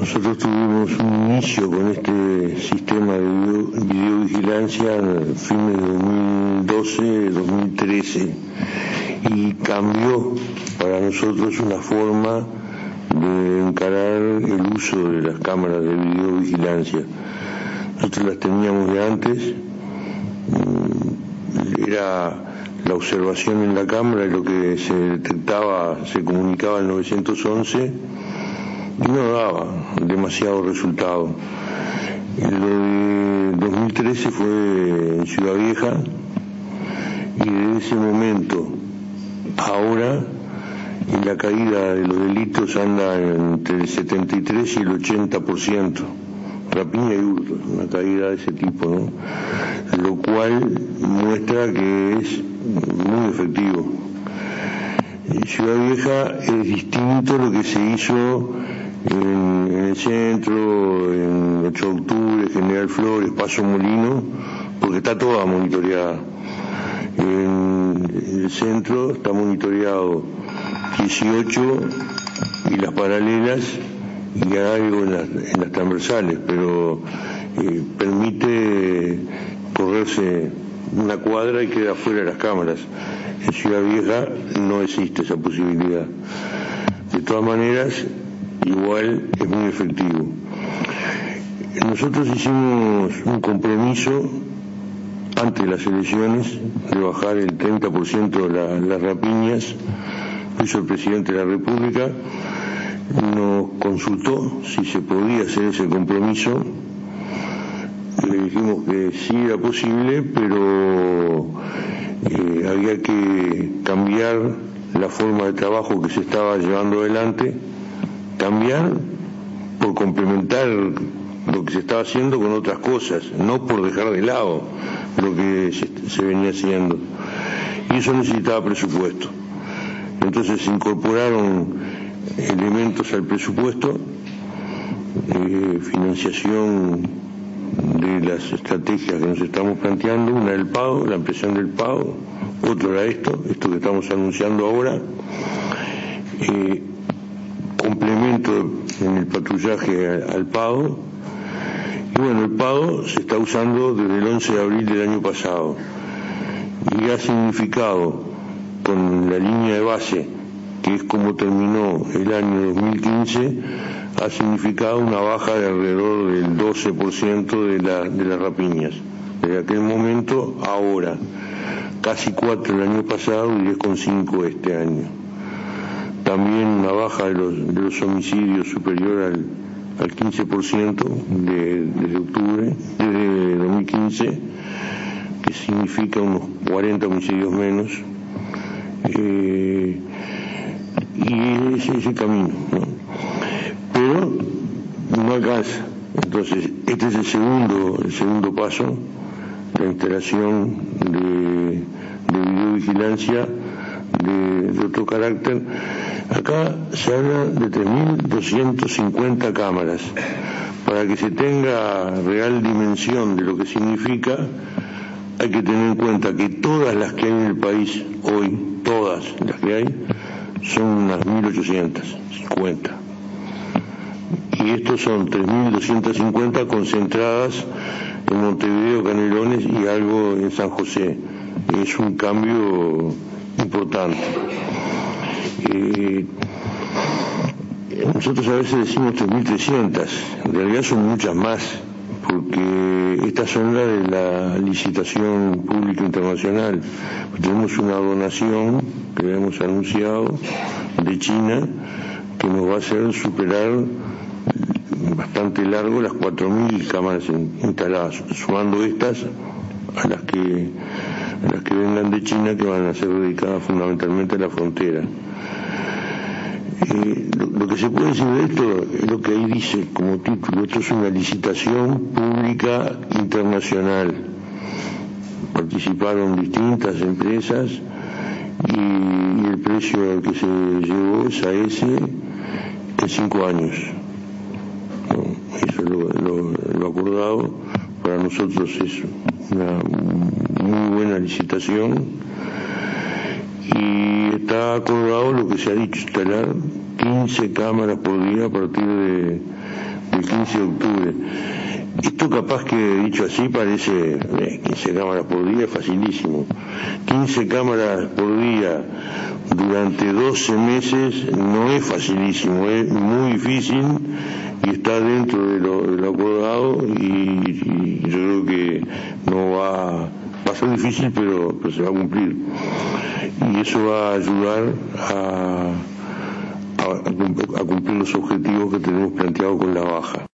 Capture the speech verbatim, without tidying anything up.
Nosotros tuvimos un inicio con este sistema de video, videovigilancia en fines de dos mil doce, dos mil trece, y cambió para nosotros una forma de encarar el uso de las cámaras de videovigilancia. Nosotros las teníamos de antes, era la observación en la cámara, lo que se detectaba, se comunicaba al nueve once y no daba demasiado resultado. Lo de dos mil trece fue en Ciudad Vieja, y desde ese momento ahora la caída de los delitos anda entre el setenta y tres y el ochenta por ciento. Rapiña y hurto, una caída de ese tipo, ¿no? Lo cual muestra que es muy efectivo. En Ciudad Vieja es distinto lo que se hizo en, en el centro, en ocho de octubre, General Flores, Paso Molino, porque está toda monitoreada. En el centro está monitoreado dieciocho y las paralelas, y algo en las, en las transversales, pero eh, permite correrse una cuadra y queda fuera de las cámaras. En Ciudad Vieja no existe esa posibilidad. De todas maneras, igual es muy efectivo. Nosotros hicimos un compromiso antes de las elecciones de bajar el treinta por ciento de la, las rapiñas. Lo hizo el presidente de la República, nos consultó si se podía hacer ese compromiso. Le dijimos que sí era posible, pero eh, había que cambiar la forma de trabajo que se estaba llevando adelante, cambiar por complementar lo que se estaba haciendo con otras cosas, no por dejar de lado lo que se, se venía haciendo. Y eso necesitaba presupuesto. Entonces se incorporaron elementos al presupuesto, eh, financiación de las estrategias que nos estamos planteando, una del pago, la ampliación del pago, otro era esto, esto que estamos anunciando ahora, eh, complemento en el patrullaje al, al pago, y bueno, el pago se está usando desde el once de abril del año pasado, y ha significado con la línea de base, que es como terminó el año dos mil quince, ha significado una baja de alrededor del doce por ciento de, la, de las rapiñas. Desde aquel momento, ahora, casi cuatro el año pasado y diez coma cinco este año. También una baja de los, de los homicidios superior al, al quince por ciento de, desde octubre, desde dos mil quince, que significa unos cuarenta homicidios menos. Eh, y ese es el camino, ¿no? Pero no alcanza. Entonces este es el segundo el segundo paso, la instalación de, de videovigilancia de, de otro carácter. Acá se habla de tres mil doscientas cincuenta cámaras. Para que se tenga real dimensión de lo que significa, hay que tener en cuenta que todas las que hay en el país hoy, todas las que hay, son unas mil ochocientas cincuenta. Y estos son tres mil doscientas cincuenta concentradas en Montevideo, Canelones y algo en San José. Es un cambio importante. Eh, nosotros a veces decimos tres mil trescientas, en realidad son muchas más, porque estas son las de la licitación pública internacional. Tenemos una donación que hemos anunciado de China que nos va a hacer superar bastante largo las cuatro mil cámaras instaladas, sumando estas a las que a las que vengan de China, que van a ser dedicadas fundamentalmente a la frontera. Eh, lo, lo que se puede decir de esto es lo que ahí dice como título: esto es una licitación pública internacional. Participaron distintas empresas y, y el precio al que se llegó es a ese en cinco años. ¿No? Eso es lo, lo, lo acordado. Para nosotros es una muy buena licitación, y está acordado lo que se ha dicho, instalar quince cámaras por día a partir de, del quince de octubre. Esto capaz que dicho así parece eh, quince cámaras por día, facilísimo. quince cámaras por día durante doce meses no es facilísimo, es muy difícil y está dentro de lo, de lo acordado, y, y yo creo que no va, va a ser difícil, pero, pero se va a cumplir. Y eso va a ayudar a, a, a cumplir los objetivos que tenemos planteados con la baja.